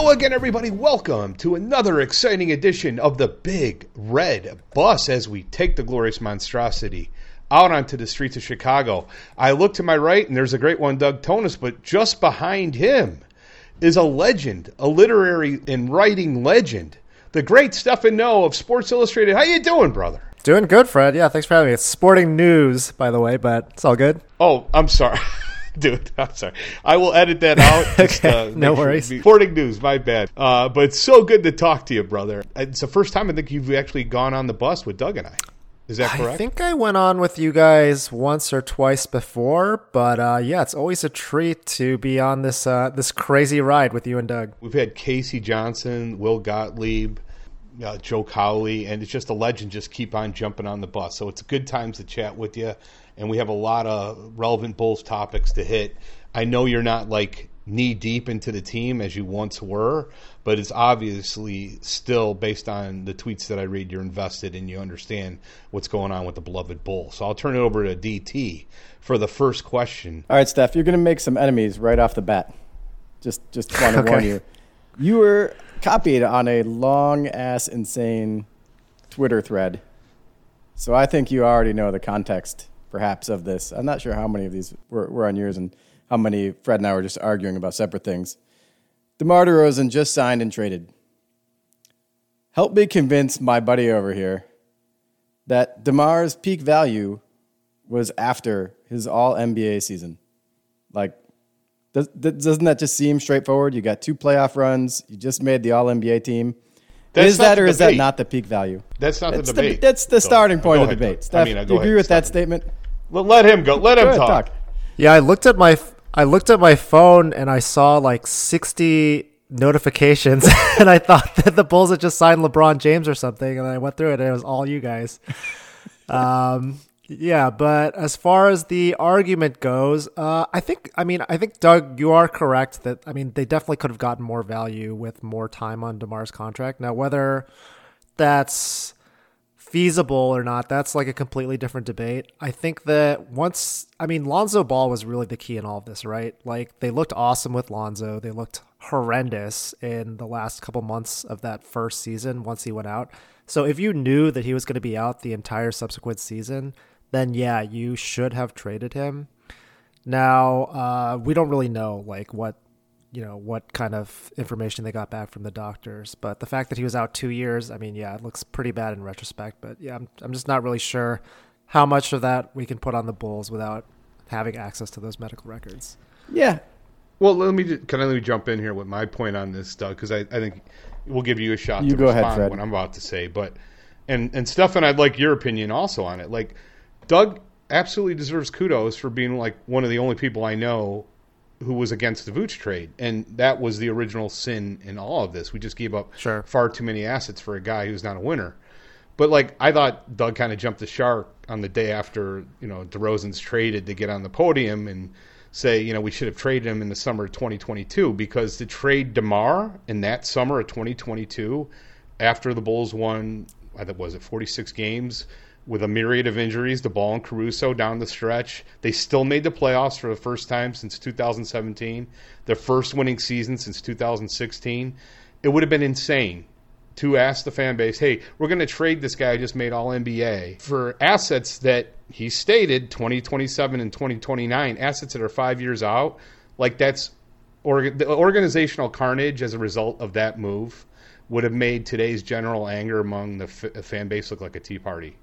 Hello again, everybody. Welcome to another exciting edition of the Big Red Bus as we take the glorious monstrosity out onto the streets of Chicago. I look to my right, and there's a great one, Doug Tonis, but just behind him is a legend, a literary and writing legend, the great Stefan Noe of Sports Illustrated. How you doing, brother? Doing good, Fred. Yeah, thanks for having me. It's sporting news, by the way, but it's all good. Oh, I'm sorry. Dude, I'm sorry. I will edit that out. Okay, no worries. Sporting news, my bad. But it's so good to talk to you, brother. It's the first time I think you've actually gone on the bus with Doug and I. Is that correct? I think I went on with you guys once or twice before, but yeah, it's always a treat to be on this this crazy ride with you and Doug. We've had Casey Johnson, Will Gottlieb, Joe Cowley, and it's just a legend just keep on jumping on the bus. So it's good times to chat with you, and we have a lot of relevant Bulls topics to hit. I know you're not like knee-deep into the team as you once were, but it's obviously still, based on the tweets that I read, you're invested and you understand what's going on with the beloved Bull. So I'll turn it over to DT for the first question. All right, Steph, you're going to make some enemies right off the bat. Just want to warn you. You were copied on a long-ass, insane Twitter thread. So I think you already know the context, perhaps, of this. I'm not sure how many of these were on yours and how many Fred and I were just arguing about separate things. DeMar DeRozan just signed and traded. Help me convince my buddy over here that DeMar's peak value was after his all-NBA season. Like, doesn't that just seem straightforward? You got 2 playoff runs. You just made the all-NBA team. Is that or is that not the peak value? That's not the debate. That's the starting point of the debate. Steph, do you agree with that statement? Let him go. Let him talk. Yeah, I looked at my phone and I saw like 60 notifications and I thought that the Bulls had just signed LeBron James or something, and I went through it and it was all you guys. Yeah, but as far as the argument goes, I think Doug, you are correct that they definitely could have gotten more value with more time on DeMar's contract. Now, whether that's feasible or not, that's like a completely different debate. I think that Lonzo Ball was really the key in all of this, right? Like, they looked awesome with Lonzo. They looked horrendous in the last couple months of that first season once he went out. So if you knew that he was going to be out the entire subsequent season, then yeah, you should have traded him. Now, we don't really know like what kind of information they got back from the doctors, but the fact that he was out 2 years, it looks pretty bad in retrospect, but yeah, I'm just not really sure how much of that we can put on the Bulls without having access to those medical records. Yeah. Well, let me jump in here with my point on this, Doug, because I think we'll give you a shot to go respond ahead, Fred. What I'm about to say, but and Stefan, I'd like your opinion also on it. Like, Doug absolutely deserves kudos for being like one of the only people I know who was against the Vooch trade, and that was the original sin in all of this. We just gave up far too many assets for a guy who's not a winner. But like, I thought Doug kind of jumped the shark on the day after DeRozan's traded to get on the podium and say we should have traded him in the summer of 2022, because to trade DeMar in that summer of 2022 after the Bulls won, I think, was it 46 games with a myriad of injuries, the Ball and Caruso down the stretch. They still made the playoffs for the first time since 2017, their first winning season since 2016. It would have been insane to ask the fan base, hey, we're going to trade this guy who just made All-NBA for assets that he stated 2027 and 2029, assets that are 5 years out. Like, that's the organizational carnage as a result of that move would have made today's general anger among the fan base look like a tea party.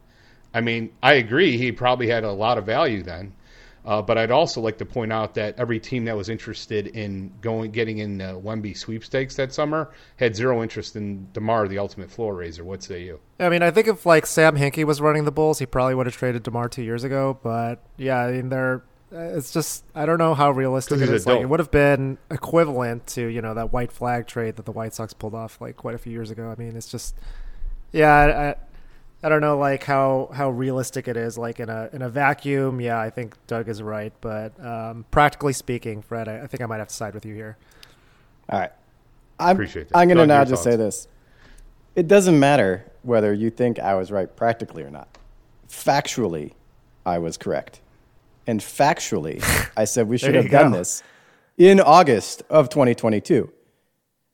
I agree he probably had a lot of value then, but I'd also like to point out that every team that was interested in getting in the Wemby sweepstakes that summer had zero interest in DeMar, the ultimate floor raiser. What say you? I think if like Sam Hinkie was running the Bulls, he probably would have traded DeMar 2 years ago. But yeah, it's just, I don't know how realistic it is. Like, it would have been equivalent to that white flag trade that the White Sox pulled off like quite a few years ago. It's just, yeah. I don't know like how realistic it is like in a vacuum. Yeah, I think Doug is right, but practically speaking, Fred, I think I might have to side with you here. All right. Appreciate that. I'm going to now just say this. It doesn't matter whether you think I was right practically or not. Factually, I was correct. And factually, I said we should have done this in August of 2022.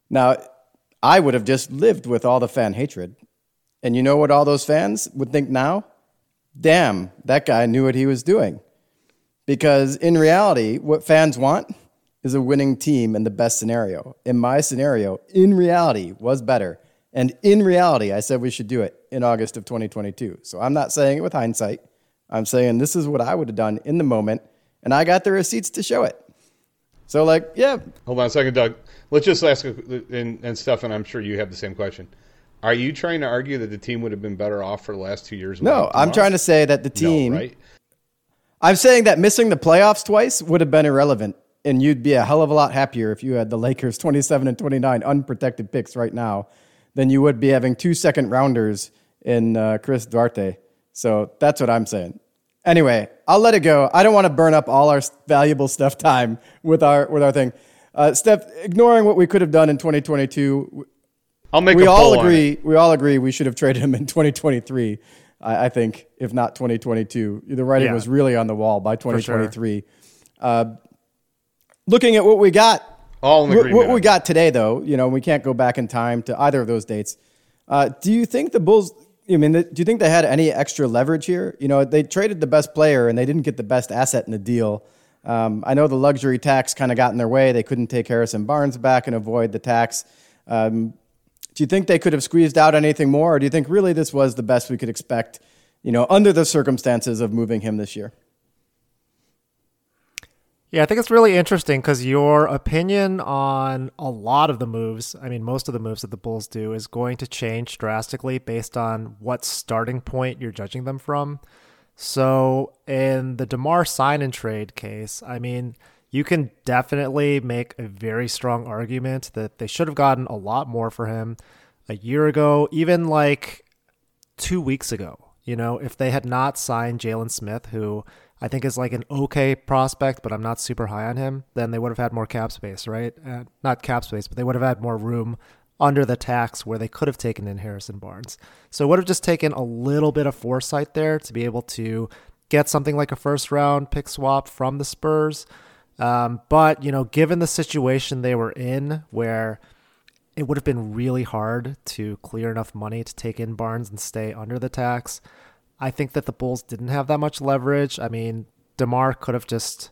Now, I would have just lived with all the fan hatred. And you know what all those fans would think now? Damn, that guy knew what he was doing. Because in reality, what fans want is a winning team in the best scenario. In my scenario, in reality, was better. And in reality, I said we should do it in August of 2022. So I'm not saying it with hindsight. I'm saying this is what I would have done in the moment. And I got the receipts to show it. So, like, yeah. Hold on a second, Doug. Let's just ask, and Stefan, I'm sure you have the same question. Are you trying to argue that the team would have been better off for the last 2 years? No, I'm trying to say that the team. No, right? I'm saying that missing the playoffs twice would have been irrelevant, and you'd be a hell of a lot happier if you had the Lakers 27 and 29 unprotected picks right now than you would be having 2 second-rounders in Chris Duarte. So that's what I'm saying. Anyway, I'll let it go. I don't want to burn up all our valuable stuff time with our thing. Steph, ignoring what we could have done in 2022, I'll make we a all poll agree. We all agree we should have traded him in 2023. I think, if not 2022, the writing was really on the wall by 2023. Sure. Looking at what we got, what we got today, though, we can't go back in time to either of those dates. Do you think the Bulls? Do you think they had any extra leverage here? They traded the best player and they didn't get the best asset in the deal. I know the luxury tax kind of got in their way. They couldn't take Harrison Barnes back and avoid the tax. Do you think they could have squeezed out anything more, or do you think really this was the best we could expect, under the circumstances of moving him this year? Yeah, I think it's really interesting because your opinion on a lot of the moves, most of the moves that the Bulls do, is going to change drastically based on what starting point you're judging them from. So in the DeMar sign and trade case, you can definitely make a very strong argument that they should have gotten a lot more for him a year ago, even like 2 weeks ago. If they had not signed Jalen Smith, who I think is like an okay prospect, but I'm not super high on him, then they would have had more cap space, right? Not cap space, but they would have had more room under the tax where they could have taken in Harrison Barnes. So it would have just taken a little bit of foresight there to be able to get something like a first round pick swap from the Spurs. But, given the situation they were in where it would have been really hard to clear enough money to take in Barnes and stay under the tax, I think that the Bulls didn't have that much leverage. DeMar could have just,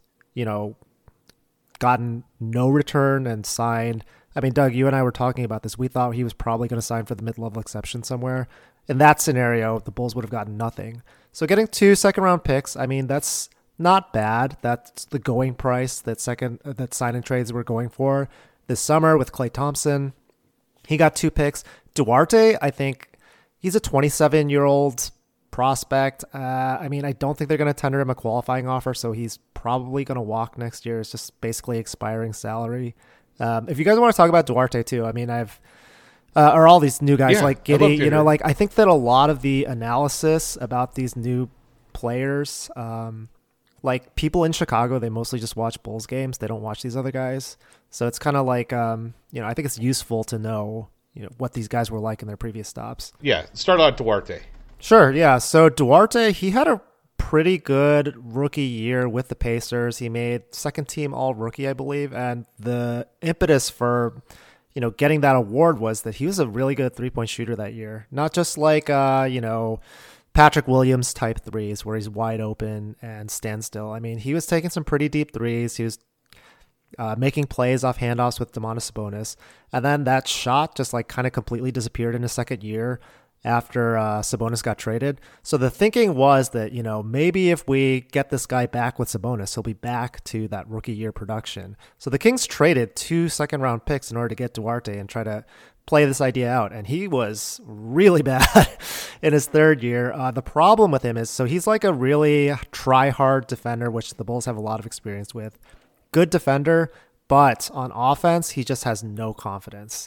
gotten no return and signed. Doug, you and I were talking about this. We thought he was probably going to sign for the mid-level exception somewhere. In that scenario, the Bulls would have gotten nothing. So getting 2 second-round picks, that's not bad. That's the going price that sign and trades were going for this summer with Klay Thompson. He got 2 picks. Duarte, I think he's a 27-year-old prospect. I don't think they're going to tender him a qualifying offer, so he's probably going to walk next year. It's just basically expiring salary. If you guys want to talk about Duarte too, or all these new guys like Giddey, I think that a lot of the analysis about these new players, like people in Chicago, they mostly just watch Bulls games. They don't watch these other guys. So it's kind of like, I think it's useful to know, what these guys were like in their previous stops. Yeah. Start out Duarte. Sure. Yeah. So Duarte, he had a pretty good rookie year with the Pacers. He made second team all rookie, I believe. And the impetus for, getting that award was that he was a really good 3-point shooter that year. Not just like, Patrick Williams type threes where he's wide open and stand still. He was taking some pretty deep threes. He was making plays off handoffs with Domantas Sabonis. And then that shot just like kind of completely disappeared in his second year after Sabonis got traded. So the thinking was that, maybe if we get this guy back with Sabonis, he'll be back to that rookie year production. So the Kings traded 2 second-round picks in order to get Duarte and try to play this idea out. And he was really bad in his third year. The problem with him is, so he's like a really try-hard defender, which the Bulls have a lot of experience with. Good defender, but on offense, he just has no confidence.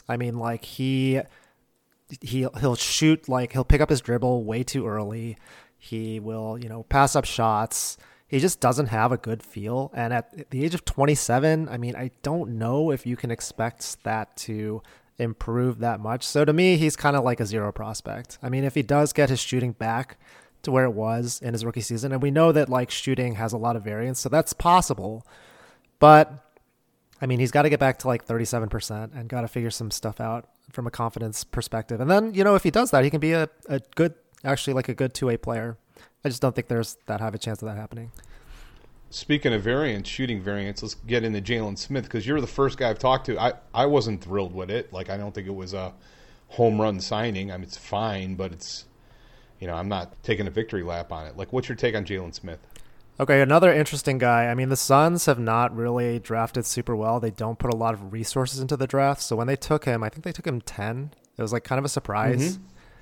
He'll shoot, he'll pick up his dribble way too early. He will, pass up shots. He just doesn't have a good feel. And at the age of 27, I don't know if you can expect that to improve that much. So to me, he's kind of like a zero prospect. If he does get his shooting back to where it was in his rookie season, and we know that shooting has a lot of variance, so that's possible. But I mean, he's got to get back to like 37% and got to figure some stuff out from a confidence perspective. And then, if he does that, he can be a good, actually like a good 2-way player. I just don't think there's that high of a chance of that happening. Speaking of variants, shooting variants, let's get into Jalen Smith, because you're the first guy I've talked to. I wasn't thrilled with it. Like, I don't think it was a home run signing. I mean, it's fine, but it's, I'm not taking a victory lap on it. Like, what's your take on Jalen Smith? Okay, another interesting guy. I mean, the Suns have not really drafted super well. They don't put a lot of resources into the draft. So when they took him, I think they took him 10. It was like kind of a surprise.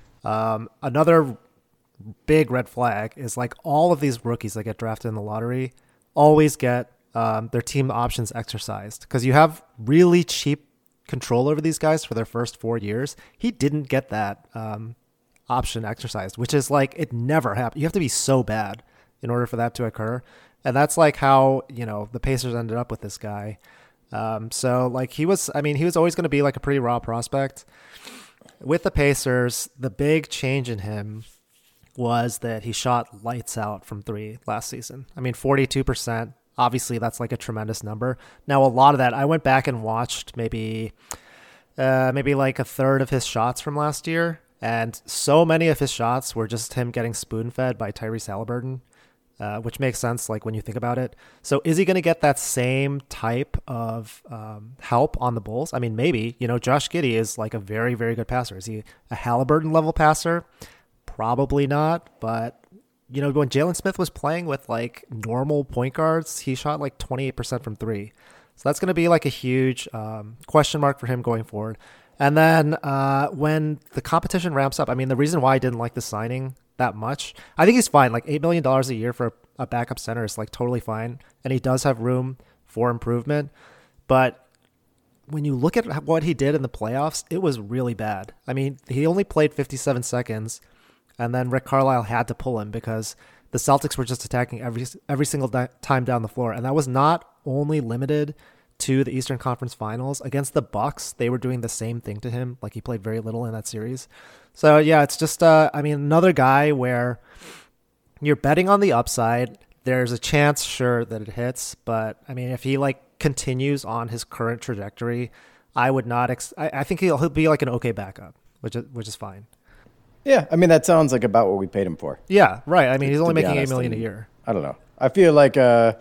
Another big red flag is like all of these rookies that get drafted in the lottery always get their team options exercised, because you have really cheap control over these guys for their first 4 years. He didn't get that option exercised, which is like, it never happened. You have to be so bad in order for that to occur. And that's like how, the Pacers ended up with this guy. So like he was always going to be like a pretty raw prospect. With the Pacers, the big change in him was that he shot lights out from 3 last season. I mean, 42%. Obviously, that's like a tremendous number. Now, a lot of that, I went back and watched maybe like a third of his shots from last year. And so many of his shots were just him getting spoon-fed by Tyrese Halliburton, which makes sense, like when you think about it. So is he going to get that same type of help on the Bulls? I mean, maybe. Josh Giddey is like a very, very good passer. Is he a Halliburton-level passer? Probably not. But, when Jalen Smith was playing with like normal point guards, he shot like 28% from 3. So that's going to be like a huge question mark for him going forward. And then when the competition ramps up, I mean, the reason why I didn't like the signing that much, I think he's fine. Like $8 million a year for a backup center is like totally fine. And he does have room for improvement. But when you look at what he did in the playoffs, it was really bad. I mean, he only played 57 seconds, and then Rick Carlisle had to pull him because the Celtics were just attacking every single time down the floor. And that was not only limited to the Eastern Conference Finals. Against the Bucks, they were doing the same thing to him. Like, he played very little in that series. So yeah, it's just another guy where you're betting on the upside. There's a chance, sure, that it hits, but I mean, if he like continues on his current trajectory, I would not. I think he'll be like an okay backup, which is fine. Yeah, I mean, that sounds like about what we paid him for. Yeah, right. I mean, he's only making $8 million a year. I don't know. I feel like,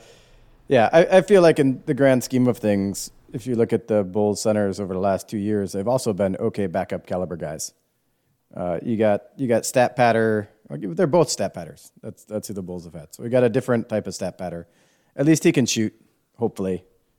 I feel like in the grand scheme of things, if you look at the Bulls centers over the last 2 years, they've also been okay backup caliber guys. You got stat patter. They're both stat patters. That's who the Bulls have had. So we got a different type of stat patter. At least he can shoot, hopefully.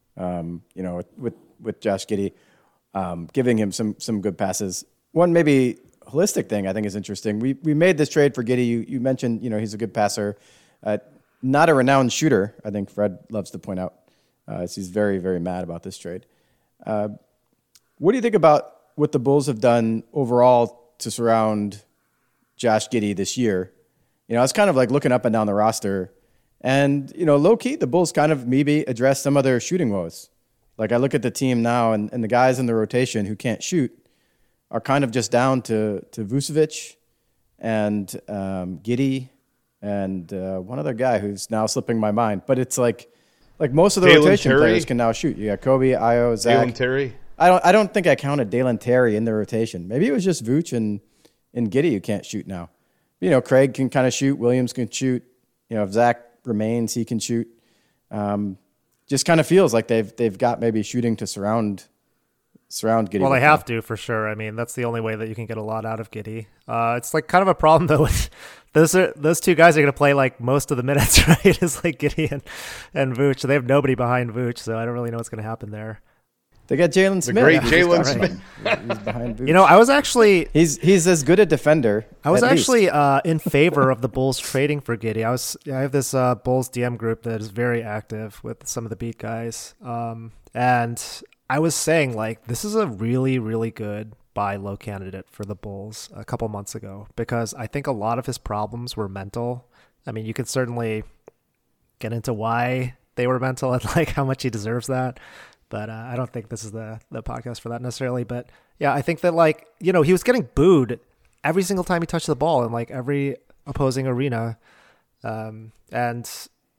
With Josh Giddey, giving him some good passes. One maybe holistic thing I think is interesting. We made this trade for Giddey. You mentioned he's a good passer, not a renowned shooter. I think Fred loves to point out. He's very, very mad about this trade. What do you think about what the Bulls have done overall to surround Josh Giddey this year? I was kind of like looking up and down the roster, and low key, the Bulls kind of maybe addressed some of their shooting woes. Like, I look at the team now, and the guys in the rotation who can't shoot are kind of just down to Vucevic and Giddey and one other guy who's now slipping my mind. But it's like most of the rotation players can now shoot. You got Kobe, Ayo, Zach. Dalen Terry. I don't think I counted Dalen Terry in the rotation. Maybe it was just Vooch and Giddey who can't shoot now. Craig can kind of shoot. Williams can shoot. If Zach remains, he can shoot. Just kind of feels like they've got maybe shooting to surround Giddey. Well, they have to, for sure. I mean, that's the only way that you can get a lot out of Giddey. It's like kind of a problem though. Those two guys are going to play like most of the minutes, right? It's like Giddey and Vooch. They have nobody behind Vooch, so I don't really know what's going to happen there. They got Jalen Smith. The great Jalen Smith. He's behind Vooch. I was actually he's as good a defender. I was actually in favor of the Bulls trading for Giddey. I have this Bulls DM group that is very active with some of the beat guys, and I was saying like this is a really, really good buy low candidate for the Bulls a couple months ago, because I think a lot of his problems were mental. I mean, you could certainly get into why they were mental and like how much he deserves that. But I don't think this is the podcast for that necessarily. But yeah, I think that like, he was getting booed every single time he touched the ball in like every opposing arena. And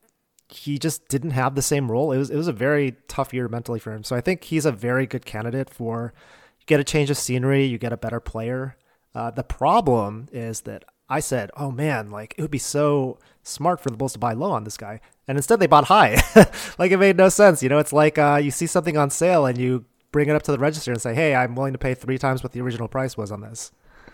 he just didn't have the same role. It was a very tough year mentally for him. So I think he's a very good candidate for, you get a change of scenery, you get a better player. The problem is that I said, oh man, like it would be so smart for the Bulls to buy low on this guy. And instead they bought high. Like it made no sense. You know, it's like you see something on sale and you bring it up to the register and say, hey, I'm willing to pay 3 times what the original price was on this.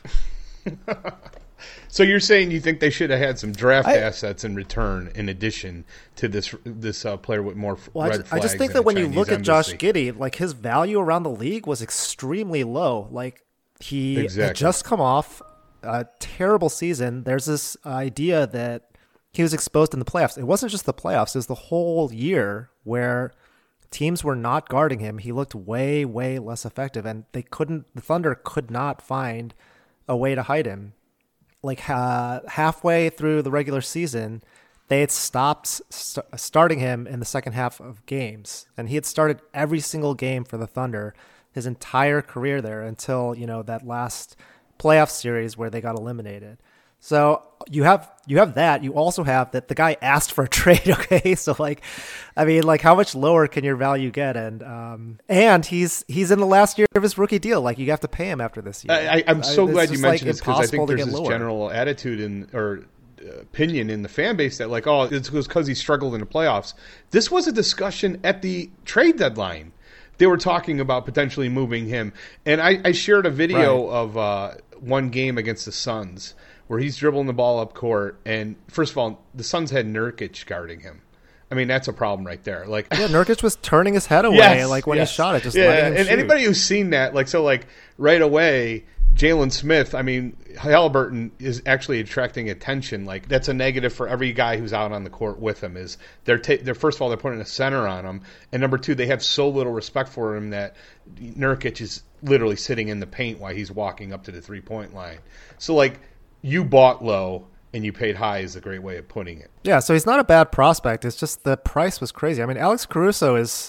So you're saying you think they should have had some draft assets in return in addition to this player with more red flags? I just think that when you look at Josh Giddey, like his value around the league was extremely low. Like he had just come off a terrible season. There's this idea that he was exposed in the playoffs. It wasn't just the playoffs. It was the whole year where teams were not guarding him. He looked way, way less effective, and the Thunder could not find a way to hide him. Like halfway through the regular season, they had stopped starting him in the second half of games, and he had started every single game for the Thunder his entire career there until, you know, that last playoff series where they got eliminated. So you have that. You also have that the guy asked for a trade. Okay, so like, I mean, like how much lower can your value get? And he's in the last year of his rookie deal. Like you have to pay him after this year. I'm so glad you mentioned this because I think there's this general attitude or opinion in the fan base that like, oh, it was because he struggled in the playoffs. This was a discussion at the trade deadline. They were talking about potentially moving him, and I shared a video of one game against the Suns where he's dribbling the ball up court, and first of all, the Suns had Nurkic guarding him. I mean, that's a problem right there. Like, yeah, Nurkic was turning his head away, when he shot it, just letting him and shoot. Anybody who's seen that, like right away, Jalen Smith. I mean, Halliburton is actually attracting attention. Like, that's a negative for every guy who's out on the court with him. Is they're first of all they're putting a center on him, and number two, they have so little respect for him that Nurkic is literally sitting in the paint while he's walking up to the 3-point line. So like. You bought low and you paid high is a great way of putting it. Yeah, so he's not a bad prospect. It's just the price was crazy. I mean, Alex Caruso is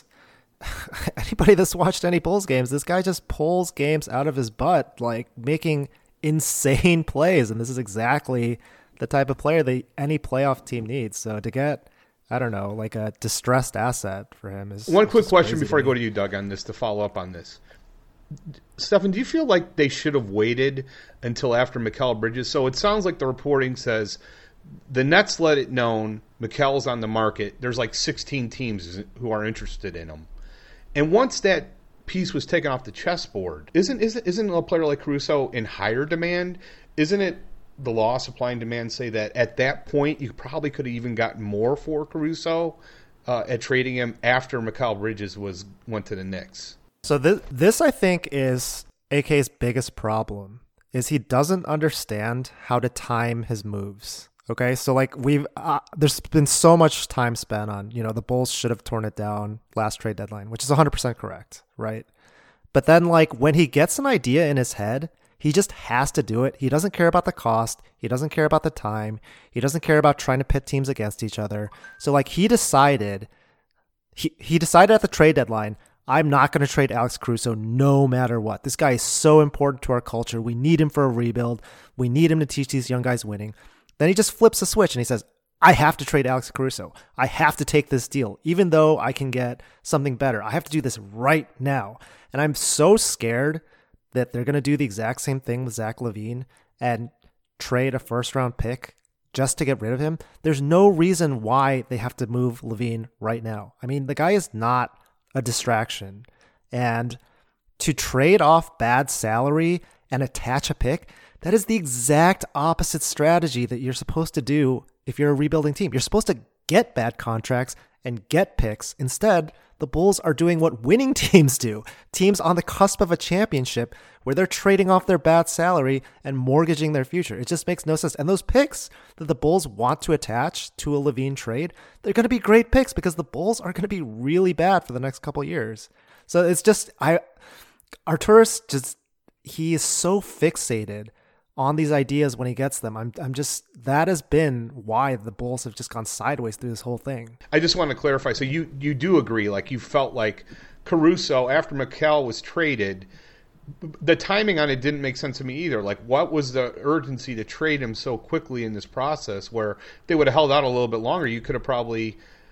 anybody that's watched any Bulls games, this guy just pulls games out of his butt, like making insane plays. And this is exactly the type of player that any playoff team needs. So to get, I don't know, like a distressed asset for him is one quick question before I go to you, Doug, on this to follow up on this. Stefan, do you feel like they should have waited until after Mikal Bridges? So it sounds like the reporting says the Nets let it known Mikal's on the market. There's like 16 teams who are interested in him. And once that piece was taken off the chessboard, isn't a player like Caruso in higher demand? Isn't it the law, supply and demand, say that at that point you probably could have even gotten more for Caruso at trading him after Mikal Bridges went to the Knicks? So this I think is AK's biggest problem is he doesn't understand how to time his moves. Okay, so like there's been so much time spent on, you know, the Bulls should have torn it down last trade deadline, which is 100% correct, right? But then like when he gets an idea in his head, he just has to do it. He doesn't care about the cost. He doesn't care about the time. He doesn't care about trying to pit teams against each other. So like he decided at the trade deadline, I'm not going to trade Alex Caruso no matter what. This guy is so important to our culture. We need him for a rebuild. We need him to teach these young guys winning. Then he just flips a switch and he says, I have to trade Alex Caruso. I have to take this deal, even though I can get something better. I have to do this right now. And I'm so scared that they're going to do the exact same thing with Zach LaVine and trade a first-round pick just to get rid of him. There's no reason why they have to move LaVine right now. I mean, the guy is not a distraction, and to trade off bad salary and attach a pick, that is the exact opposite strategy that you're supposed to do if you're a rebuilding team. You're supposed to get bad contracts and get picks. Instead, the Bulls are doing what winning teams do. Teams on the cusp of a championship where they're trading off their bad salary and mortgaging their future. It just makes no sense. And those picks that the Bulls want to attach to a LaVine trade, they're going to be great picks because the Bulls are going to be really bad for the next couple of years. So it's just, Arturas just, he is so fixated on these ideas when he gets them. I'm just, that has been why the Bulls have just gone sideways through this whole thing. I just want to clarify. So you do agree, like you felt like Caruso, after Mikal was traded, the timing on it didn't make sense to me either. Like, what was the urgency to trade him so quickly in this process where they would have held out a little bit longer? You could have probably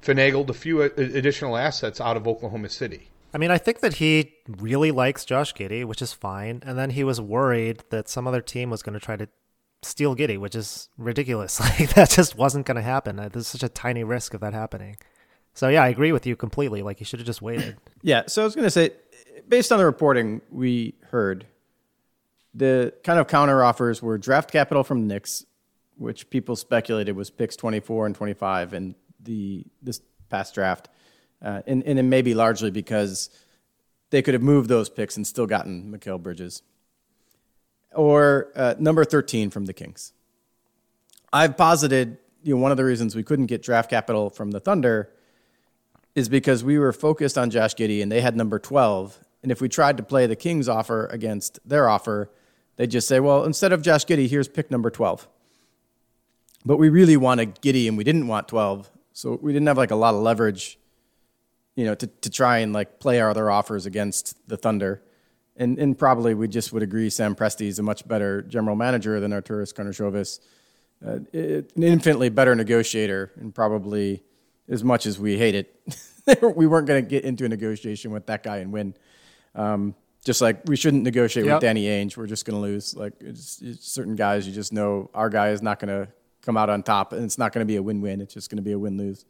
finagled a few additional assets out of Oklahoma City. I mean, I think that he really likes Josh Giddey, which is fine. And then he was worried that some other team was going to try to steal Giddey, which is ridiculous. Like, that just wasn't going to happen. There's such a tiny risk of that happening. So, yeah, I agree with you completely. Like, he should have just waited. Yeah, so I was going to say, based on the reporting we heard, the kind of counter offers were draft capital from Knicks, which people speculated was picks 24 and 25 in this past draft. And it may be largely because they could have moved those picks and still gotten Mikal Bridges. Or number 13 from the Kings. I've posited, one of the reasons we couldn't get draft capital from the Thunder is because we were focused on Josh Giddey and they had number 12. And if we tried to play the Kings offer against their offer, they'd just say, well, instead of Josh Giddey, here's pick number 12. But we really wanted Giddey and we didn't want 12. So we didn't have like a lot of leverage, to try and like play our other offers against the Thunder. And probably we just would agree Sam Presti is a much better general manager than Arturas Karnisovas, an infinitely better negotiator, and probably as much as we hate it, we weren't going to get into a negotiation with that guy and win. Just like we shouldn't negotiate with Danny Ainge. We're just going to lose. Like it's certain guys, you just know our guy is not going to come out on top, and it's not going to be a win-win. It's just going to be a win-lose.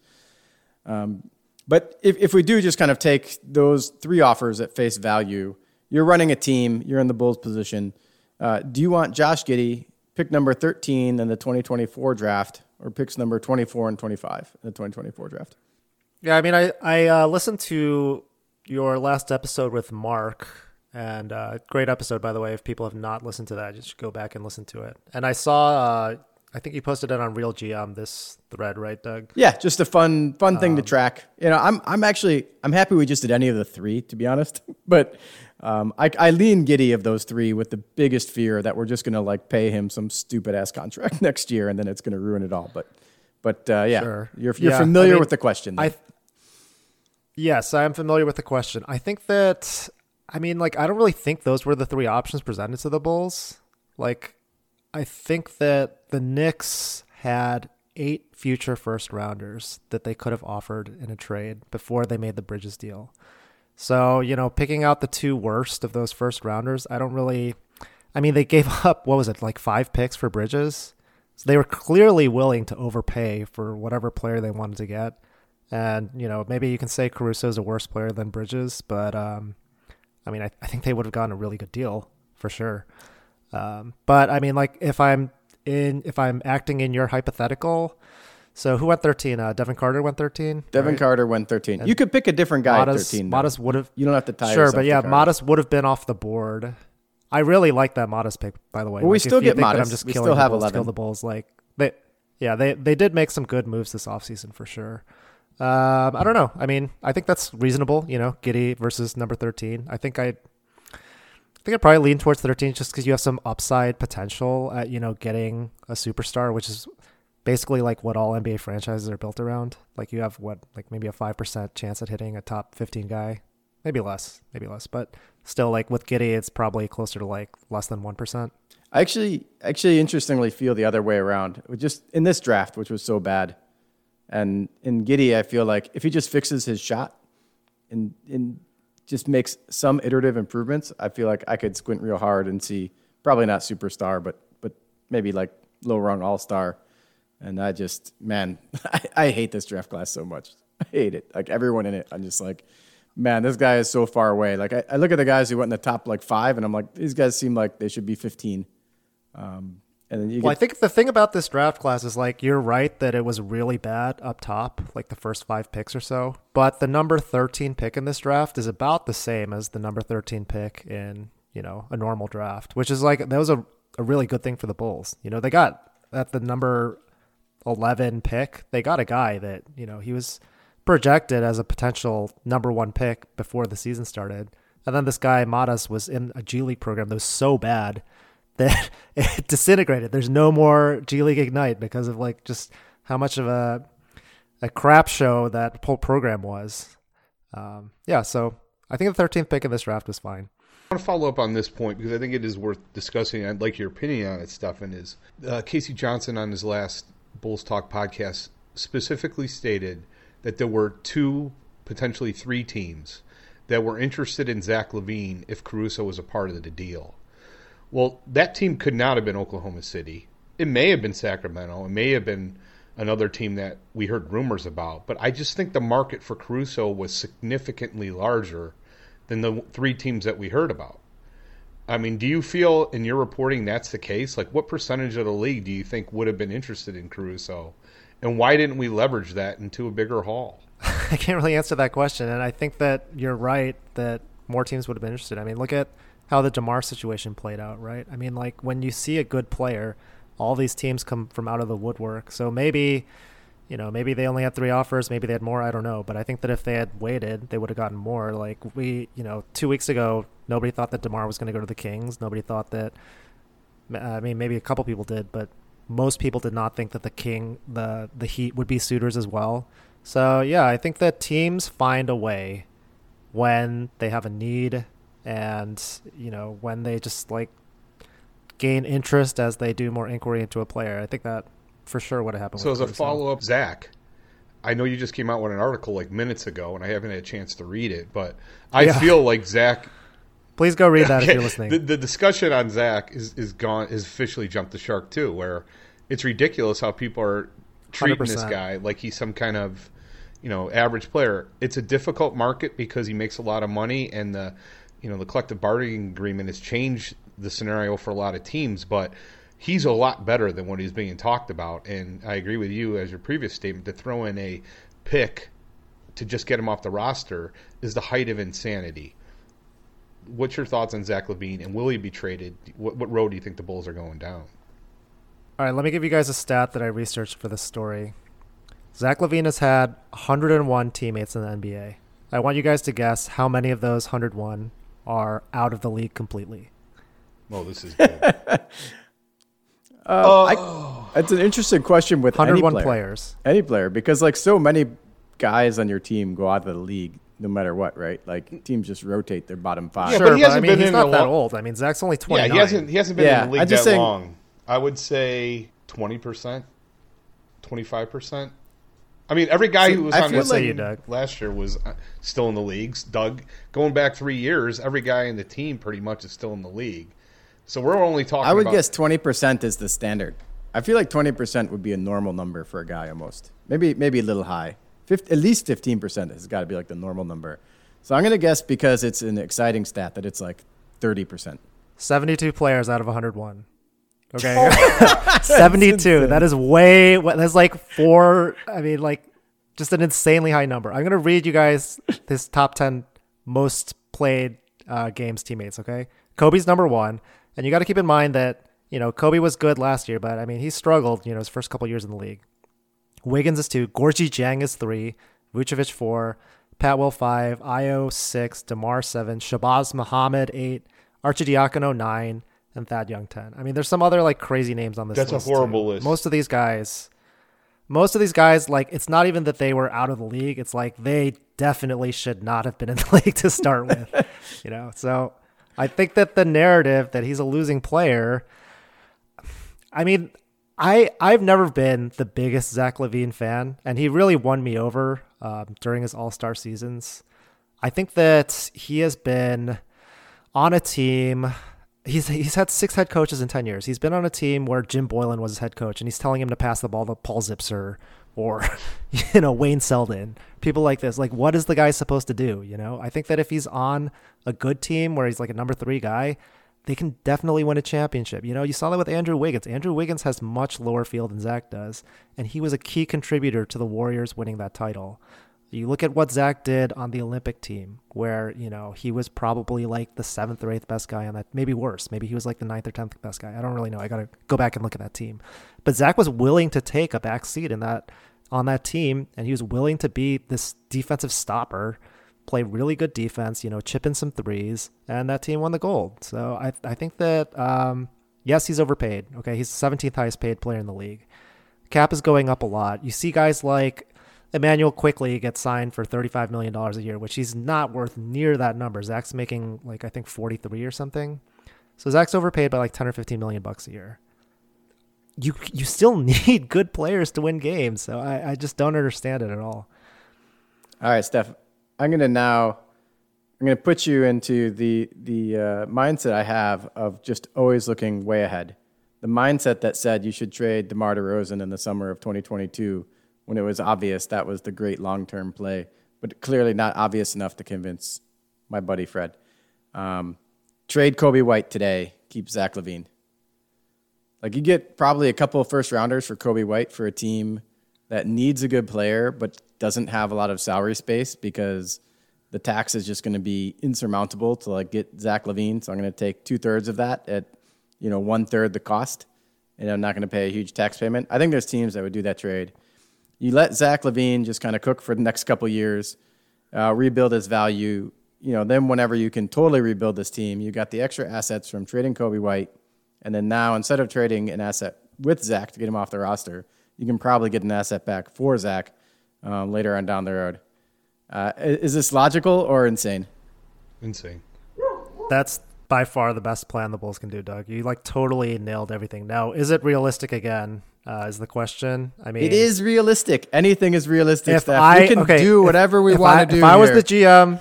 But if we do just kind of take those three offers at face value, you're running a team, you're in the Bulls position. Do you want Josh Giddey, pick number 13 in the 2024 draft, or picks number 24 and 25 in the 2024 draft? Yeah, I mean, I listened to your last episode with Mark, and great episode, by the way. If people have not listened to that, just go back and listen to it. And I saw... I think you posted it on Real GM, this thread, right, Doug? Yeah, just a fun thing to track. I'm happy we just did any of the three, to be honest. But I lean Giddey of those three with the biggest fear that we're just going to like pay him some stupid ass contract next year, and then it's going to ruin it all. But yeah, sure. You're familiar with the question. Yes, I am familiar with the question. I think that I don't really think those were the three options presented to the Bulls. Like, I think that the Knicks had 8 future first rounders that they could have offered in a trade before they made the Bridges deal. So, picking out the 2 worst of those first rounders, they gave up, 5 picks for Bridges? So they were clearly willing to overpay for whatever player they wanted to get. And, maybe you can say Caruso is a worse player than Bridges, but I think they would have gotten a really good deal for sure. But if I'm acting in your hypothetical, so who went 13? Devin Carter went 13. Devin Carter went 13. And you could pick a different guy at 13. Modest would have. You don't have to tie. Sure, but yeah, Modest would have been off the board. I really like that Modest pick, by the way. Well, we still get Modest. We still have 11. Kill the Bulls. They did make some good moves this offseason for sure. I don't know. I think that's reasonable. Giddey versus number 13. I think I'd probably lean towards 13 just because you have some upside potential at, getting a superstar, which is basically like what all NBA franchises are built around. Like you have maybe a 5% chance at hitting a top 15 guy, maybe less, but still like with Giddey, it's probably closer to like less than 1%. I actually interestingly feel the other way around. Just in this draft, which was so bad. And in Giddey, I feel like if he just fixes his shot and just makes some iterative improvements, I feel like I could squint real hard and see probably not superstar, but maybe like low rung all-star. And I just, man, I hate this draft class so much. I hate it. Like everyone in it, I'm just like, man, this guy is so far away. Like I look at the guys who went in the top 5, and I'm like, these guys seem like they should be 15. And then I think the thing about this draft class is you're right that it was really bad up top, like the first 5 picks or so. But the number 13 pick in this draft is about the same as the number 13 pick in, a normal draft, which is that was a really good thing for the Bulls. They got at the number 11 pick, they got a guy that, he was projected as a potential number 1 pick before the season started. And then this guy, Modest, was in a G League program that was so bad that it disintegrated. There's no more G League Ignite because of just how much of a crap show that whole program was. So I think the 13th pick in this draft was fine. I want to follow up on this point because I think it is worth discussing. I'd like your opinion on it, Stefan. Is Casey Johnson on his last Bulls Talk podcast specifically stated that there were 2, potentially 3 teams that were interested in Zach LaVine if Caruso was a part of the deal. Well, that team could not have been Oklahoma City. It may have been Sacramento. It may have been another team that we heard rumors about. But I just think the market for Caruso was significantly larger than the 3 teams that we heard about. I mean, do you feel in your reporting that's the case? Like, what percentage of the league do you think would have been interested in Caruso? And why didn't we leverage that into a bigger haul? I can't really answer that question. And I think that you're right that more teams would have been interested. I mean, look at how the DeMar situation played out, right? I mean, like, when you see a good player, all these teams come from out of the woodwork. So maybe they only had 3 offers. Maybe they had more. I don't know. But I think that if they had waited, they would have gotten more. Like 2 weeks ago, nobody thought that DeMar was going to go to the Kings. Nobody thought that. I mean, maybe a couple people did, but most people did not think that the Heat would be suitors as well. So yeah, I think that teams find a way when they have a need, and when they just like gain interest as they do more inquiry into a player. I think that for sure would have happened. So as a follow-up, Zach, I know you just came out with an article like minutes ago, and I haven't had a chance to read it, but I feel like Zach. Please go read that if you're listening. The discussion on Zach is officially jumped the shark too, where it's ridiculous how people are treating 100%. This guy like he's some kind of average player. It's a difficult market because he makes a lot of money, and the collective bargaining agreement has changed the scenario for a lot of teams, but he's a lot better than what he's being talked about. And I agree with you as your previous statement, to throw in a pick to just get him off the roster is the height of insanity. What's your thoughts on Zach LaVine, and will he be traded? What road do you think the Bulls are going down? All right, let me give you guys a stat that I researched for this story. Zach LaVine has had 101 teammates in the NBA. I want you guys to guess how many of those 101 are out of the league completely. Well, this is good. It's an interesting question with 101 players. Any player, because like so many guys on your team go out of the league no matter what, right? Like teams just rotate their bottom 5. Yeah, sure, but he's not that old. I mean, Zach's only 29. Yeah, he hasn't been in the league that long. I would say 20%, 25%. I mean, every guy who was on the team last year was still in the leagues. Doug, going back 3 years, every guy in the team pretty much is still in the league. So we're only talking about... I would guess 20% is the standard. I feel like 20% would be a normal number for a guy almost. Maybe a little high. At least 15% has got to be like the normal number. So I'm going to guess, because it's an exciting stat, that it's like 30%. 72 players out of 101. Okay. 72. That is that's like 4. I mean, like, just an insanely high number. I'm going to read you guys this top 10 most played games teammates, okay? Kobe's number 1. And you got to keep in mind that, Kobe was good last year, but I mean, he struggled, his first couple years in the league. Wiggins is 2. Gorgie Jang is 3. Vucevic 4. Pat Will 5. Io 6. DeMar 7. Shabazz Muhammad 8. Arcidiacono 9. And Thad Young 10. I mean, there's some other like crazy names on this list. That's a horrible list. Most of these guys, like, it's not even that they were out of the league. It's like they definitely should not have been in the league to start with. So I think that the narrative that he's a losing player, I mean, I've never been the biggest Zach LaVine fan, and he really won me over during his All-Star seasons. I think that he has been on a team... He's had 6 head coaches in 10 years. He's been on a team where Jim Boylan was his head coach, and he's telling him to pass the ball to Paul Zipser or, Wayne Selden. People like this. Like, what is the guy supposed to do? I think that if he's on a good team where he's like a number 3 guy, they can definitely win a championship. You saw that with Andrew Wiggins. Andrew Wiggins has much lower field than Zach does, and he was a key contributor to the Warriors winning that title. You look at what Zach did on the Olympic team, where, he was probably like the 7th or 8th best guy on that, maybe worse. Maybe he was like the 9th or 10th best guy. I don't really know. I got to go back and look at that team. But Zach was willing to take a back seat on that team, and he was willing to be this defensive stopper, play really good defense, chip in some threes, and that team won the gold. So I think that, yes, he's overpaid. Okay, he's the 17th highest paid player in the league. Cap is going up a lot. You see guys like Emmanuel Quickley gets signed for $35 million a year, which he's not worth near that number. Zach's making I think 43 or something. So Zach's overpaid by like 10 or 15 million bucks a year. You still need good players to win games. So I just don't understand it at all. All right, Steph, I'm going to put you into the mindset I have of just always looking way ahead. The mindset that said you should trade DeMar DeRozan in the summer of 2022 when it was obvious that was the great long-term play, but clearly not obvious enough to convince my buddy Fred. Trade Coby White today, keep Zach LaVine. Like, you get probably a couple of first-rounders for Coby White for a team that needs a good player but doesn't have a lot of salary space because the tax is just going to be insurmountable to like get Zach LaVine. So I'm going to take 2/3 of that at 1/3 the cost, and I'm not going to pay a huge tax payment. I think there's teams that would do that trade. You let Zach LaVine just kind of cook for the next couple of years, rebuild his value. Then whenever you can totally rebuild this team, you got the extra assets from trading Coby White, and then now instead of trading an asset with Zach to get him off the roster, you can probably get an asset back for Zach later on down the road. Is this logical or insane? Insane. That's by far the best plan the Bulls can do, Doug. You totally nailed everything. Now, is it realistic again? Is the question. I mean, it is realistic. Anything is realistic. We can do whatever we want to do. If I was the GM,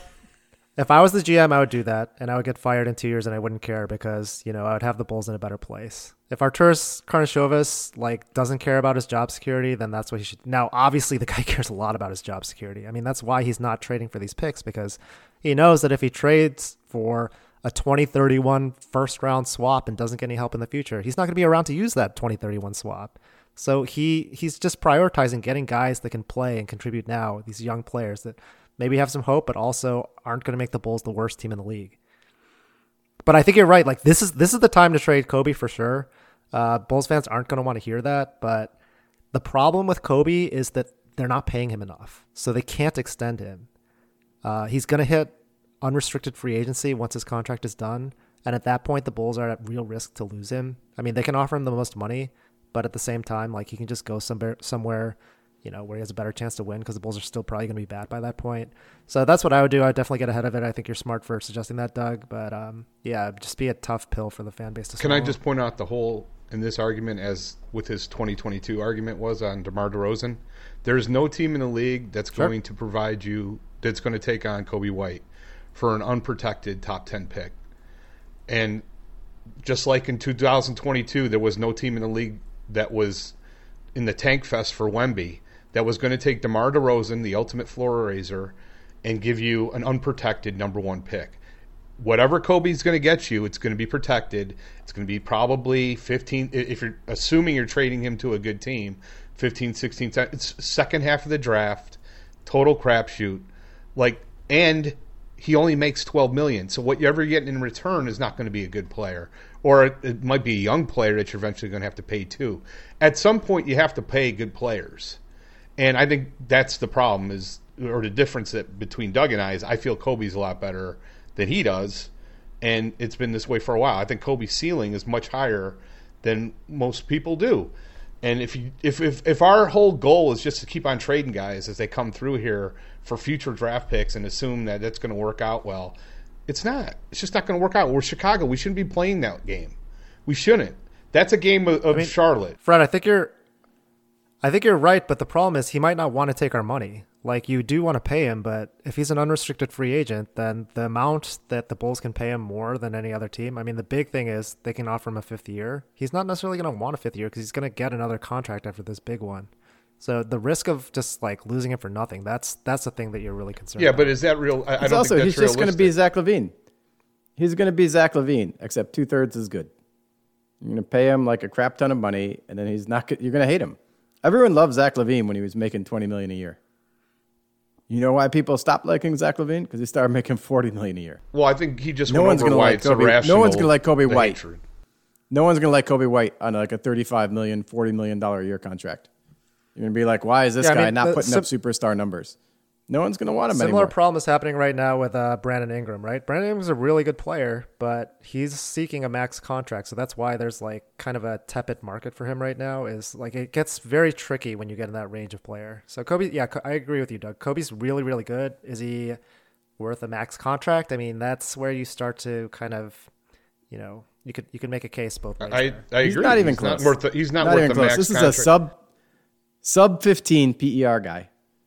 I would do that, and I would get fired in 2 years, and I wouldn't care because I would have the Bulls in a better place. If Arturas Karnisovas doesn't care about his job security, then that's what he should. Now, obviously, the guy cares a lot about his job security. I mean, that's why he's not trading for these picks, because he knows that if he trades for a 2031 first-round swap and doesn't get any help in the future, he's not going to be around to use that 2031 swap. So he's just prioritizing getting guys that can play and contribute now, these young players that maybe have some hope, but also aren't going to make the Bulls the worst team in the league. But I think you're right. This is the time to trade Coby for sure. Bulls fans aren't going to want to hear that, but the problem with Coby is that they're not paying him enough, so they can't extend him. He's going to hit unrestricted free agency once his contract is done, and at that point, the Bulls are at real risk to lose him. I mean, they can offer him the most money, but at the same time, he can just go somewhere where he has a better chance to win because the Bulls are still probably going to be bad by that point. So that's what I would do. I would definitely get ahead of it. I think you're smart for suggesting that, Doug. But it'd just be a tough pill for the fan base to swallow. Can I just point out the hole in this argument as with his 2022 argument was on DeMar DeRozan? There's no team in the league that's going to provide you, that's going to take on Coby White for an unprotected top 10 pick. And just like in 2022, there was no team in the league that was in the tank fest for Wemby that was going to take DeMar DeRozan, the ultimate floor raiser, and give you an unprotected number one pick. Whatever Kobe's going to get you, it's going to be protected. It's going to be probably 15, if you're assuming you're trading him to a good team, 15, 16, 10. It's second half of the draft, total crapshoot. And he only makes $12 million. So whatever you're getting in return is not going to be a good player. Or it might be a young player that you're eventually going to have to pay too. At some point, you have to pay good players. And I think that's the problem or the difference between Doug and I is I feel Kobe's a lot better than he does. And it's been this way for a while. I think Kobe's ceiling is much higher than most people do. And if our whole goal is just to keep on trading guys as they come through here for future draft picks and assume that that's going to work out well, it's not. It's just not going to work out. We're Chicago. We shouldn't be playing that game. We shouldn't. That's a game of Charlotte. Fred, I think you're right, but the problem is he might not want to take our money. You do want to pay him, but if he's an unrestricted free agent, then the amount that the Bulls can pay him more than any other team. I mean, the big thing is they can offer him a fifth year. He's not necessarily going to want a fifth year because he's going to get another contract after this big one. So the risk of just losing him for nothing, that's the thing that you're really concerned about. But is that real? I don't think that's realistic. He's just going to be Zach LaVine. He's going to be Zach LaVine, except 2/3 is good. You're going to pay him a crap ton of money, and then you're going to hate him. Everyone loved Zach LaVine when he was making $20 million a year. You know why people stopped liking Zach LaVine? Because he started making $40 million a year. Well, I think he just went over why it's irrational. No one's going to like Coby White. Hatred. No one's going to like Coby White on a $35 million, $40 million a year contract. You're going to be like, why is this guy not putting up superstar numbers? No one's going to want him anymore. Similar problem is happening right now with Brandon Ingram, right? Brandon Ingram's a really good player, but he's seeking a max contract. So that's why there's kind of a tepid market for him right now is it gets very tricky when you get in that range of player. So Coby, I agree with you, Doug. Kobe's really, really good. Is he worth a max contract? I mean, that's where you start to kind of, you could make a case both ways. I agree. He's not even close. He's not worth the max This is contract. a sub 15 PER guy.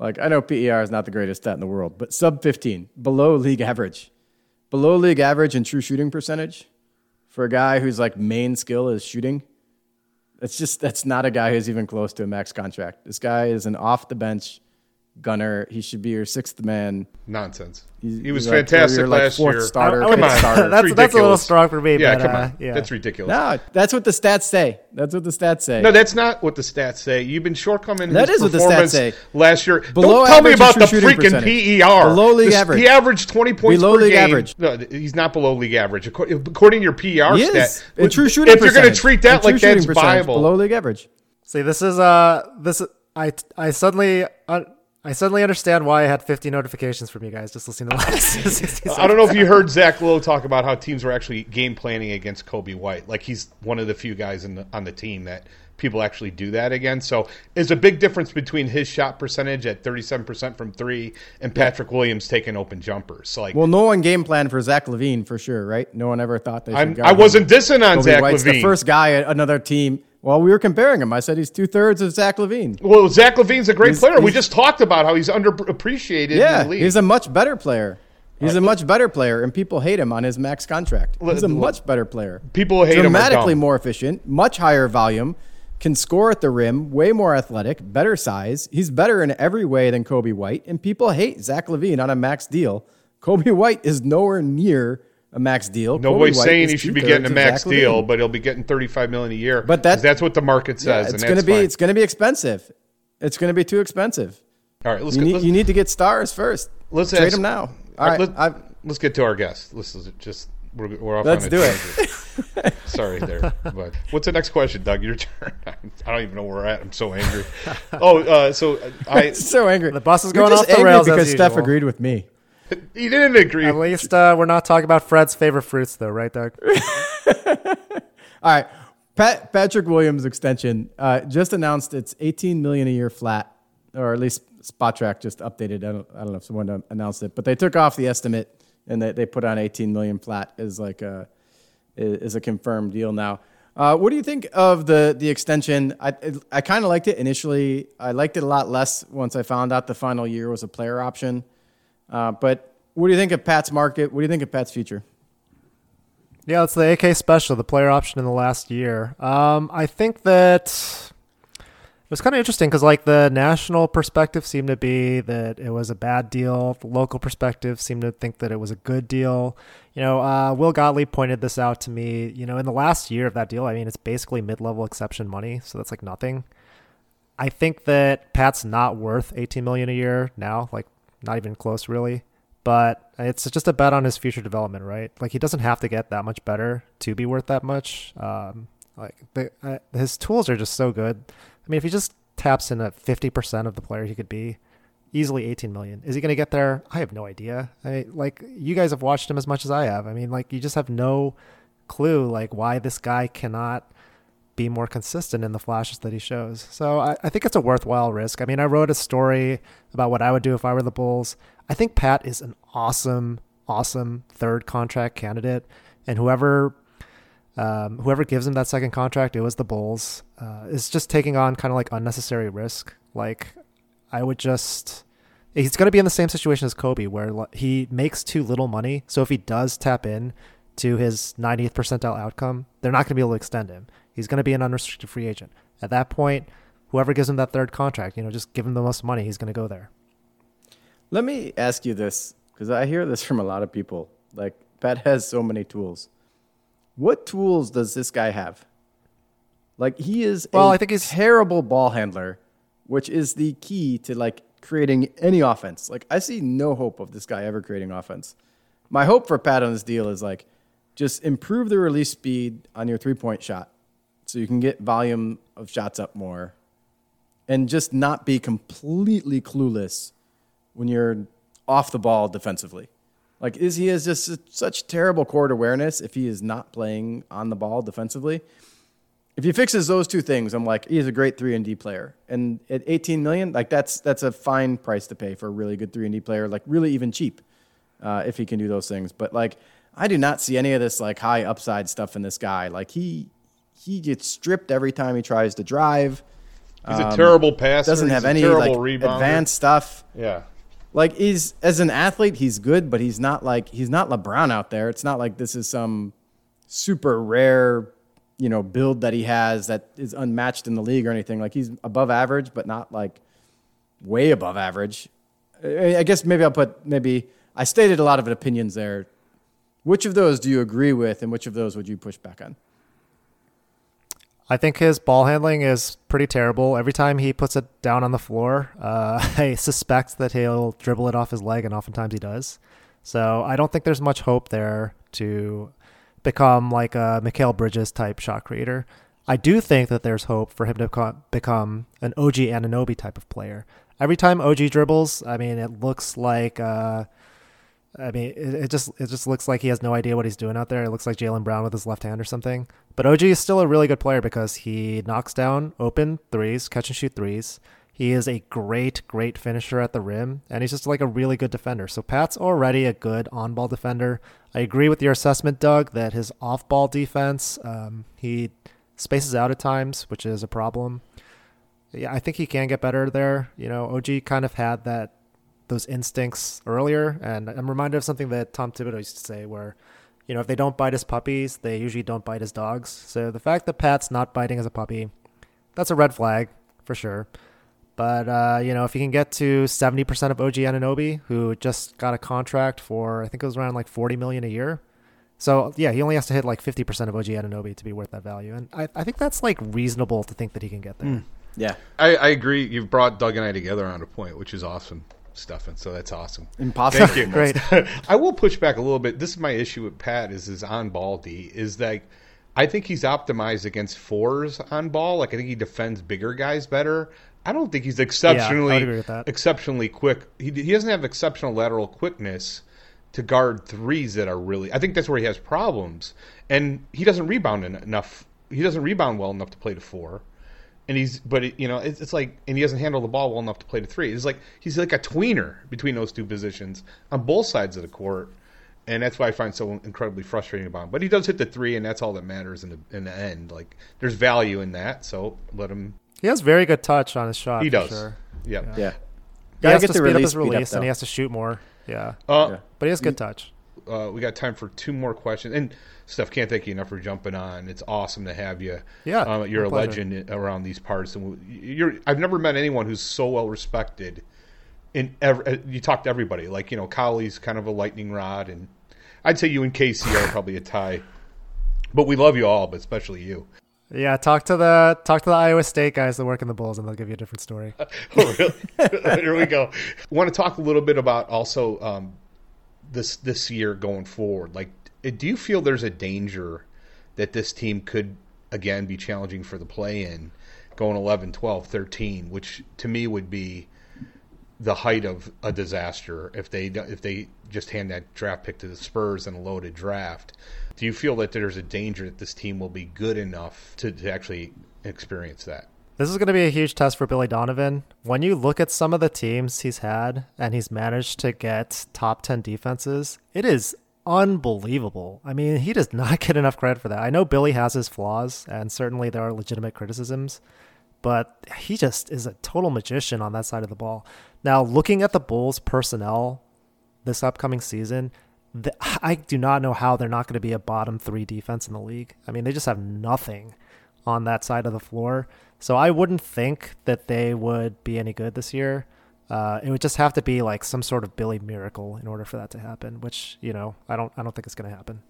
Like, I know PER is not the greatest stat in the world, but sub 15, below league average. Below league average in true shooting percentage for a guy whose like main skill is shooting. That's not a guy who's even close to a max contract. This guy is an off the bench gunner. He should be your sixth man. Nonsense. He was fantastic last fourth year. Starter, Come on, starter. That's a little strong for me. Yeah, but, come on. yeah. That's ridiculous. No, that's what the stats say. That's what the stats say. No, that's not what the stats say. You've been shortcoming That his is what the stats performance say. last year. Below Don't tell me average about in the true shooting freaking percentage. PER. Below league average. He averaged 20 points Below per league game. average. No, he's not below league average. According to your PER He stat. is. In true shooting if you're going to percentage. treat that In like true that's shooting percentage, viable. below league average. See, this is I suddenly understand why I had 50 notifications from you guys just listening to the last 60 seconds. I don't know if you heard Zach Lowe talk about how teams were actually game planning against Kobe White. Like he's one of the few guys on the team that people actually do that against. So there's a big difference between his shot percentage at 37% from three and Patrick Williams taking open jumpers. So like, Well, no one game planned for Zach LaVine for sure, right? No one ever thought they should I wasn't dissing on Kobe Zach White's LaVine. the first guy at another team. Well, we were comparing him. I said he's 2/3 of Zach LaVine. Well, Zach LaVine's a great He's- player. We he's- just talked about how he's underappreciated in Yeah, the league. he's a much better player. He's a much better player, and people hate him on his max contract. He's a much better player. People hate him. Dramatically more efficient, much higher volume, can score at the rim, way more athletic, better size. He's better in every way than Kobe White, and people hate Zach LaVine on a max deal. Kobe White is nowhere near a max deal. Nobody's Kobe White saying is he should be 2/3 getting a of max Zach deal, LaVine. but he'll be getting $35 million a year. But 'cause that's what the market says. It's and going to that's be fine. it's going to be expensive. It's going to be too expensive. All right, let's You get, need, let's, you need to get stars first. let's Trade ask- them now. All right, I've- let's get to our guest. We're off. Let's on a do it. tangent. Sorry there, but what's the next question, Doug? Your turn. I don't even know where we're at. I'm so angry. so angry. The bus is You're going just off the angry rails because as Steph usual. agreed with me. He didn't agree. At least we're not talking about Fred's favorite fruits, though, right, Doug? All right, Patrick Williams extension just announced it's $18 million a year flat, or at least SpotTrack just updated. I don't know if someone announced it, but they took off the estimate and they put on $18 million flat as like a confirmed deal now. What do you think of the extension? I kind of liked it initially. I liked it a lot less once I found out the final year was a player option. But what do you think of Pat's market? What do you think of Pat's future? Yeah, it's the AK special, the player option in the last year. I think that it was kind of interesting because like the national perspective seemed to be that it was a bad deal. The local perspective seemed to think that it was a good deal. Will Gottlieb pointed this out to me. In the last year of that deal, I mean, it's basically mid-level exception money, so that's like nothing. I think that Pat's not worth $18 million a year now, like not even close really. But it's just a bet on his future development, right? Like he doesn't have to get that much better to be worth that much. His tools are just so good. I mean, if he just taps in at 50% of the player he could be, easily 18 million. Is he going to get there? I have no idea. You guys have watched him as much as I have. I mean, like you just have no clue like why this guy cannot be more consistent in the flashes that he shows. So I think it's a worthwhile risk. I mean, I wrote a story about what I would do if I were the Bulls. I think Pat is an awesome third contract candidate, and whoever gives him that second contract, it was the Bulls, is just taking on kind of like unnecessary risk. Like he's going to be in the same situation as Kobe where he makes too little money. So if he does tap in to his 90th percentile outcome, they're not going to be able to extend him. He's going to be an unrestricted free agent. At that point, whoever gives him that third contract, just give him the most money, he's going to go there. Let me ask you this, because I hear this from a lot of people. Like, Pat has so many tools. What tools does this guy have? Like, he is I think he's terrible ball handler, which is the key to, like, creating any offense. Like, I see no hope of this guy ever creating offense. My hope for Pat on this deal is, like, just improve the release speed on your three-point shot so you can get volume of shots up more and just not be completely clueless when you're off the ball defensively. Like, he has just such terrible court awareness if he is not playing on the ball defensively. If he fixes those two things, I'm like, he's a great 3-and-D player. And at $18 million, like that's a fine price to pay for a really good 3-and-D player, like really even cheap if he can do those things. But like, I do not see any of this like high upside stuff in this guy. Like he gets stripped every time he tries to drive. He's a terrible passer. Doesn't have any advanced stuff. Yeah. Like he's as an athlete, he's good, but he's not LeBron out there. It's not like this is some super rare, build that he has that is unmatched in the league or anything. Like he's above average, but not like way above average. I guess maybe I stated a lot of opinions there. Which of those do you agree with, and which of those would you push back on? I think his ball handling is pretty terrible. Every time he puts it down on the floor, I suspect that he'll dribble it off his leg, and oftentimes he does. So I don't think there's much hope there to become like a Mikal Bridges type shot creator. I do think that there's hope for him to become an OG Anunoby type of player. Every time OG dribbles, it looks like it just looks like he has no idea what he's doing out there. It looks like Jaylen Brown with his left hand or something. But OG is still a really good player because he knocks down open threes, catch and shoot threes. He is a great finisher at the rim, and he's just like a really good defender. So Pat's already a good on-ball defender. I agree with your assessment, Doug, that his off-ball defense, he spaces out at times, which is a problem. Yeah, I think he can get better there. OG kind of had those instincts earlier, and I'm reminded of something that Tom Thibodeau used to say where, if they don't bite his puppies, they usually don't bite his dogs. So the fact that Pat's not biting as a puppy, that's a red flag for sure. But, if he can get to 70% of OG Anunoby, who just got a contract for, I think it was around like $40 million a year. So, yeah, he only has to hit like 50% of OG Anunoby to be worth that value. And I think that's like reasonable to think that he can get there. Yeah. I agree. You've brought Doug and I together on a point, which is awesome. Stuffing, so that's awesome. Impossible. Thank you. Great. I will push back a little bit. This is my issue with Pat is his on-ball D. Is that I think he's optimized against fours on ball. Like I think he defends bigger guys better. I don't think he's exceptionally quick. He doesn't have exceptional lateral quickness to guard threes that are really. I think that's where he has problems, and he doesn't rebound enough. He doesn't rebound well enough to play to four. And it's like, and he doesn't handle the ball well enough to play to three. It's like he's like a tweener between those two positions on both sides of the court, and that's why I find so incredibly frustrating about him. But he does hit the three, and that's all that matters in the end. Like there's value in that, so let him. He has very good touch on his shot. He does. Sure. Yeah. He has to speed up his release, and he has to shoot more. Yeah. But he has good touch. We got time for two more questions. And Steph, can't thank you enough for jumping on. It's awesome to have you. Yeah, you're a legend around these parts, and I've never met anyone who's so well respected. You talk to everybody, like Kylie's kind of a lightning rod, and I'd say you and Casey are probably a tie. But we love you all, but especially you. Yeah, talk to the Iowa State guys that work in the Bulls, and they'll give you a different story. Oh, really? Here we go. I want to talk a little bit about also this year going forward. Like, do you feel there's a danger that this team could again be challenging for the play-in, going 11, 12, 13, which to me would be the height of a disaster if they just hand that draft pick to the Spurs in a loaded draft? Do you feel that there's a danger that this team will be good enough to actually experience that? This is going to be a huge test for Billy Donovan. When you look at some of the teams he's had and he's managed to get top 10 defenses, it is unbelievable. I mean, he does not get enough credit for that. I know Billy has his flaws, and certainly there are legitimate criticisms, but he just is a total magician on that side of the ball. Now, looking at the Bulls' personnel this upcoming season, I do not know how they're not going to be a bottom 3 defense in the league. I mean, they just have nothing on that side of the floor. So I wouldn't think that they would be any good this year. It would just have to be like some sort of Billy miracle in order for that to happen, which, I don't think it's going to happen.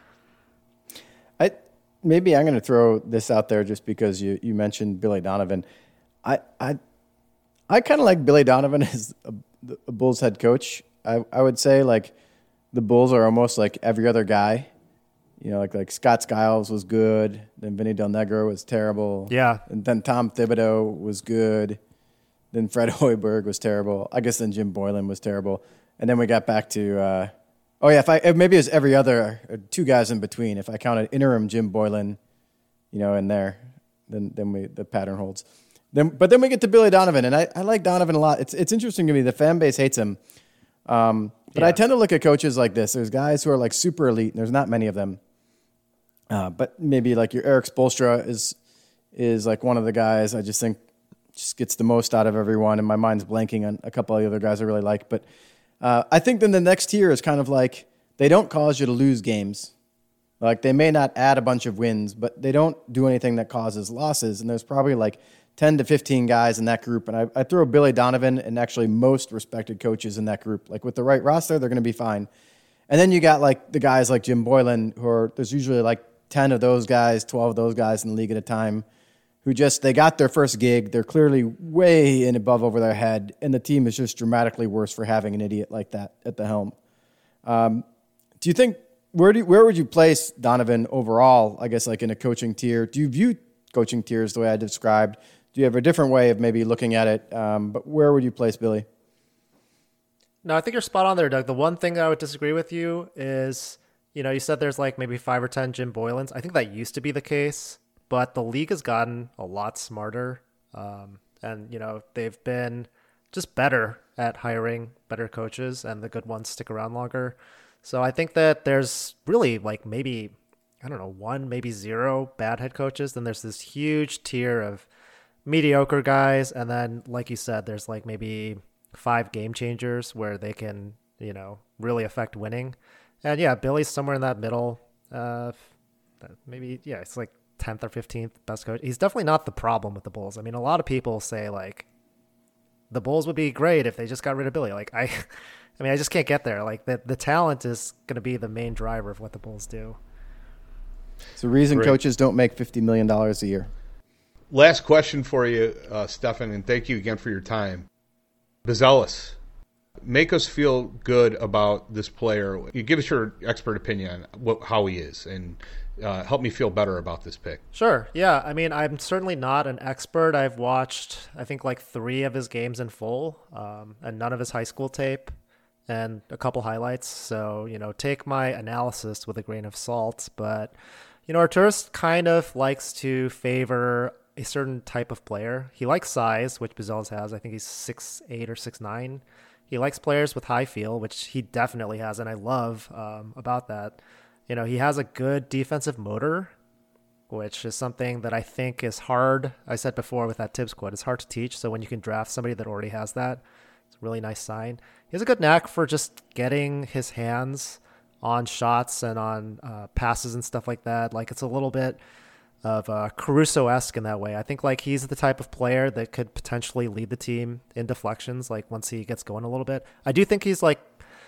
Maybe I'm going to throw this out there just because you mentioned Billy Donovan. I kind of like Billy Donovan as a Bulls head coach. I would say like the Bulls are almost like every other guy. Like Scott Skiles was good, then Vinny Del Negro was terrible. Yeah. And then Tom Thibodeau was good. Then Fred Hoiberg was terrible. I guess then Jim Boylan was terrible. And then we got back to, maybe it was every other, 2 guys in between. If I counted interim Jim Boylan, in there, then the pattern holds. But then we get to Billy Donovan, and I like Donovan a lot. It's interesting to me. The fan base hates him. But I tend to look at coaches like this. There's guys who are like super elite, and there's not many of them. But maybe like your Eric Spoelstra is like one of the guys I just think just gets the most out of everyone. And my mind's blanking on a couple of the other guys I really like. But I think then the next tier is kind of like they don't cause you to lose games. Like they may not add a bunch of wins, but they don't do anything that causes losses. And there's probably like 10 to 15 guys in that group. And I throw Billy Donovan and actually most respected coaches in that group. Like with the right roster, they're going to be fine. And then you got like the guys like Jim Boylan, there's usually like 10 of those guys, 12 of those guys in the league at a time who they got their first gig. They're clearly way in above over their head. And the team is just dramatically worse for having an idiot like that at the helm. Do you think, where would you place Donovan overall, I guess, like in a coaching tier? Do you view coaching tiers the way I described? Do you have a different way of maybe looking at it? But where would you place Billy? No, I think you're spot on there, Doug. The one thing I would disagree with you is, you said there's like maybe 5 or 10 Jim Boylans. I think that used to be the case, but the league has gotten a lot smarter. And they've been just better at hiring better coaches, and the good ones stick around longer. So I think that there's really like maybe, I don't know, 1, maybe 0 bad head coaches. Then there's this huge tier of mediocre guys. And then, like you said, there's like maybe 5 game changers where they can, really affect winning. And yeah, Billy's somewhere in that middle. Maybe, yeah, it's like 10th or 15th best coach. He's definitely not the problem with the Bulls. I mean, a lot of people say like the Bulls would be great if they just got rid of Billy. Like I just can't get there. Like the talent is going to be the main driver of what the Bulls do. It's the reason coaches don't make $50 million a year. Last question for you, Stefan, and thank you again for your time. Buzelis, make us feel good about this player. You give us your expert opinion on how he is, and help me feel better about this pick. Sure. Yeah. I mean, I'm certainly not an expert. I've watched, I think, like 3 of his games in full, and none of his high school tape, and a couple highlights. So, take my analysis with a grain of salt. But, Arturas kind of likes to favor a certain type of player. He likes size, which Buzelis has. I think he's 6'8" or 6'9". He likes players with high feel, which he definitely has, and I love about that. He has a good defensive motor, which is something that I think is hard. I said before with that Tibbs quote, it's hard to teach. So when you can draft somebody that already has that, it's a really nice sign. He has a good knack for just getting his hands on shots and on passes and stuff like that. Like it's a little bit of Caruso-esque in that way. I think like he's the type of player that could potentially lead the team in deflections, like once he gets going a little bit. I do think he's like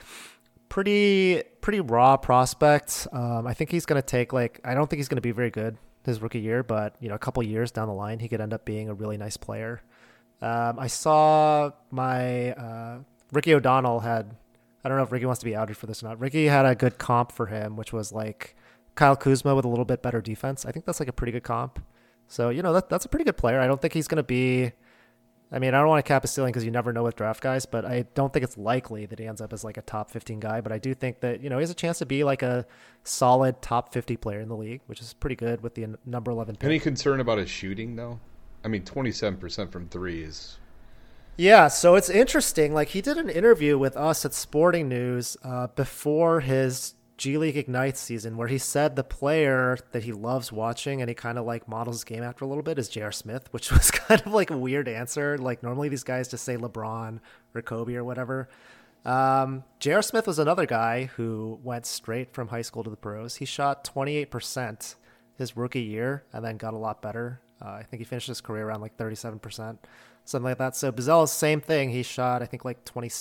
pretty raw prospect. I think he's going to take I don't think he's going to be very good his rookie year, but a couple years down the line, he could end up being a really nice player. I saw my Ricky O'Donnell had, I don't know if Ricky wants to be outed for this or not. Ricky had a good comp for him, which was like Kyle Kuzma with a little bit better defense. I think that's like a pretty good comp. So, that's a pretty good player. I don't think he's going to be, I don't want to cap his ceiling because you never know with draft guys, but I don't think it's likely that he ends up as like a top 15 guy. But I do think that, he has a chance to be like a solid top 50 player in the league, which is pretty good with the number 11 pick. Any concern about his shooting though? 27% from 3 is... Yeah, so it's interesting. Like he did an interview with us at Sporting News before his G League Ignite season where he said the player that he loves watching and he kind of like models his game after a little bit is J.R. Smith, which was kind of like a weird answer. Like normally these guys just say LeBron or Kobe or whatever. J.R. Smith was another guy who went straight from high school to the pros. He shot 28% his rookie year and then got a lot better. I think he finished his career around like 37%, something like that. So Buzelis, same thing. He shot, I think like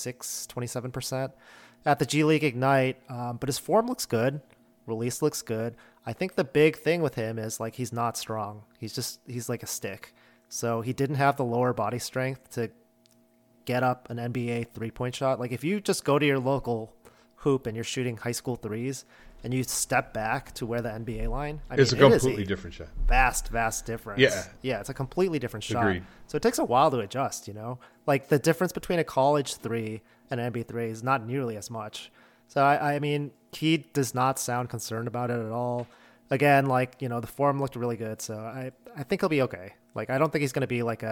27% at the G League Ignite, but his form looks good. Release looks good. I think the big thing with him is like he's not strong. He's like a stick. So he didn't have the lower body strength to get up an NBA 3-point shot. Like if you just go to your local hoop and you're shooting high school threes and you step back to where the NBA line, it's a completely different shot. Vast difference. Yeah, it's a completely different shot. Agreed. So it takes a while to adjust, Like the difference between a college 3 and an NBA 3 is not nearly as much. So I mean, he does not sound concerned about it at all. Again, like, the form looked really good, so I think he'll be okay. Like I don't think he's going to be like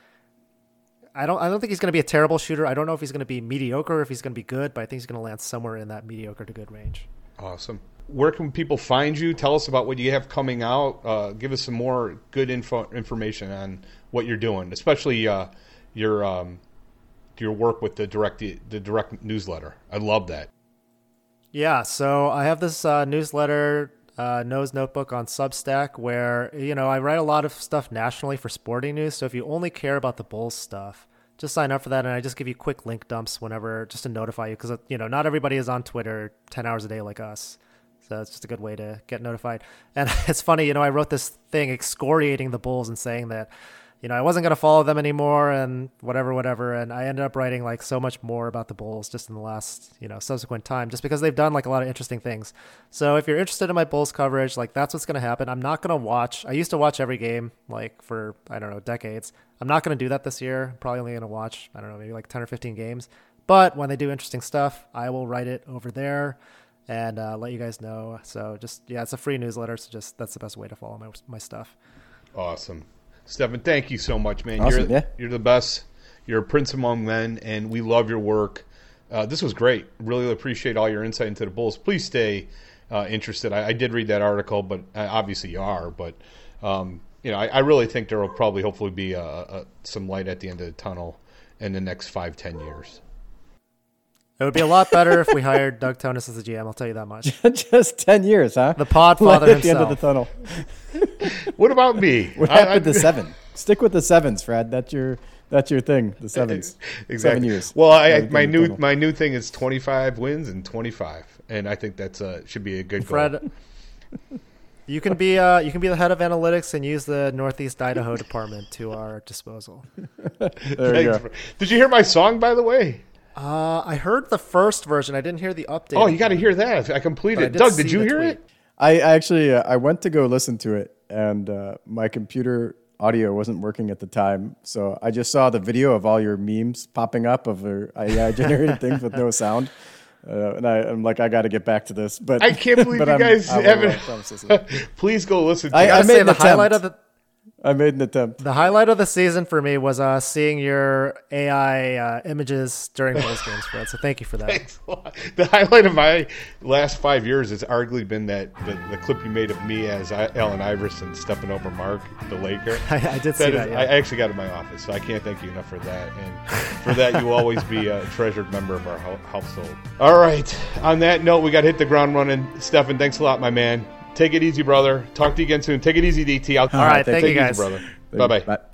I don't think he's going to be a terrible shooter. I don't know if he's going to be mediocre or if he's going to be good, but I think he's going to land somewhere in that mediocre to good range. Awesome. Where can people find you? Tell us about what you have coming out. Give us some more good information on what you're doing, especially your work with the direct newsletter. I love that. Yeah, so I have this newsletter, Nose Notebook on Substack, where I write a lot of stuff nationally for sporting news. So if you only care about the Bulls stuff, just sign up for that, and I just give you quick link dumps whenever, just to notify you, because not everybody is on Twitter 10 hours a day like us. So it's just a good way to get notified. And it's funny, I wrote this thing excoriating the Bulls and saying that, I wasn't going to follow them anymore and whatever. And I ended up writing like so much more about the Bulls just in the last, subsequent time, just because they've done like a lot of interesting things. So if you're interested in my Bulls coverage, like that's what's going to happen. I'm not going to watch. I used to watch every game like for, I don't know, decades. I'm not going to do that this year. I'm probably only going to watch, I don't know, maybe like 10 or 15 games. But when they do interesting stuff, I will write it over there and let you guys know. So it's a free newsletter. So that's the best way to follow my stuff. Awesome. Stefan, thank you so much, man. Awesome, you're the best. You're a prince among men, and we love your work. This was great. Really appreciate all your insight into the Bulls. Please stay interested. I did read that article, but obviously you are. But I really think there will probably, hopefully, be some light at the end of the tunnel in the next 5-10 years. It would be a lot better if we hired Doug Tonis as the GM. I'll tell you that much. Just 10 years, huh? The Podfather at the end of the himself. tunnel. What about me? What happened to 7? Stick with the 7s, Fred. That's your thing. The 7s. Exactly. 7 years. Well, my new thing is 25 wins and 25, and I think that's should be a good goal. Fred, you can be the head of analytics and use the Northeast Idaho department to our disposal. There you go. Did you hear my song, by the way? I heard the first version. I didn't hear the update. Oh, you got to hear that. I completed it. Doug, did you hear it? I actually I went to go listen to it, and my computer audio wasn't working at the time, so I just saw the video of all your memes popping up of your AI-generated things with no sound. And I'm like, I got to get back to this, but I can't believe you guys haven't. Please go listen to it. I made the highlight of I made an attempt. The highlight of the season for me was seeing your AI images during Bulls games, Fred. So thank you for that. Thanks a lot. The highlight of my last 5 years has arguably been the clip you made of me as Allen Iverson stepping over Mark, the Laker. I did see that. Yeah. I actually got it in my office, so I can't thank you enough for that. And for that, you will always be a treasured member of our household. All right. On that note, we got to hit the ground running. Stefan, thanks a lot, my man. Take it easy, brother. Talk to you again soon. Take it easy, DT. All right. Thank you, guys. Easy, brother. Bye-bye. Bye.